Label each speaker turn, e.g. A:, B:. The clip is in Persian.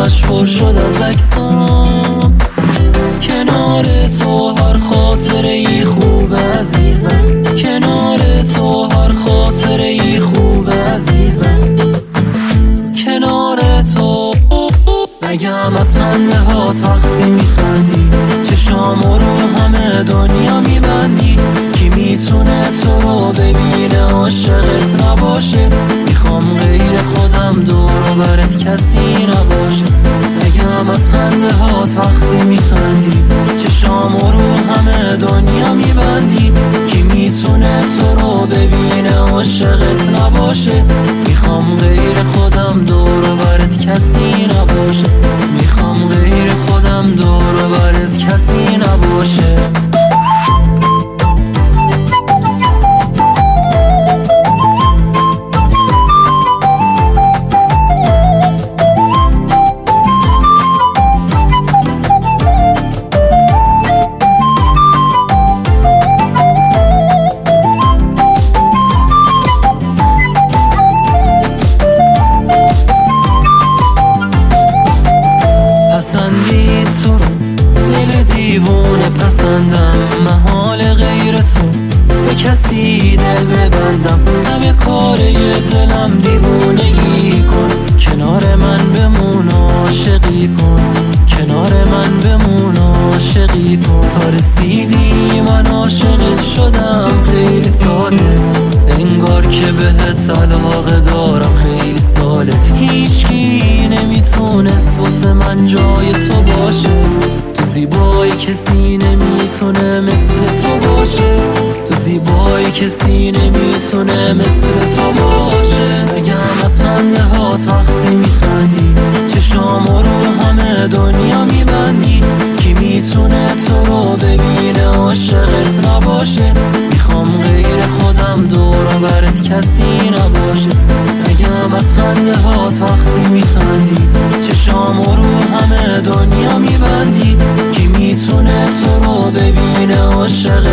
A: همش پر شد از عکسام. کنار تو هر خاطره ای خوب عزیزم، کنار تو هر خاطره ای خوب عزیزم. کنار تو نگم از خنده ها وقتی میخندی، چشامو رو همه دنیا میبندی. کی میتونه تو رو ببینه عاشقت نباشه؟ میخوام غیر خودم دور و برت کسی نباشه. نگم از خنده ها وقتی میخندی، چشامو رو همه دنیا میبندی. کی میتونه تو رو ببینه عاشقت نباشه؟ میخوام غیر خودم دور و برت کسی نباشه. میخوام غیر خودم دور و برت کسی نباشه. پسندید تو رو دل دیوونه پسندم، محال غیر تو به کسی دل ببندم. همه کاره دلم دیوونگی کن، کنار من بمون عاشقی کن، کنار من بمون عاشقی کن. تا رسیدی من عاشقت شدم خیلی ساده، انگار که بهت علاقه دارم خیلی ساله. هیچکی نمیتونست واسه من جای تو باشه، تو زیبایی کسی نمیتونه مثل تو باشه، تو زیبایی کسی نمیتونه مثل تو باشه. نگم از خنده ها وقتی میخندی، چشامو رو همه دنیا میبندی. کی میتونه تو رو ببینه عاشقت نباشه؟ میخوام غیر خودم دور و برت کسی نباشه. نگم از خنده ها وقتی میخندی، چشامو رو همه دنیا میبندی. کی میتونه تو رو ببینه عاشقت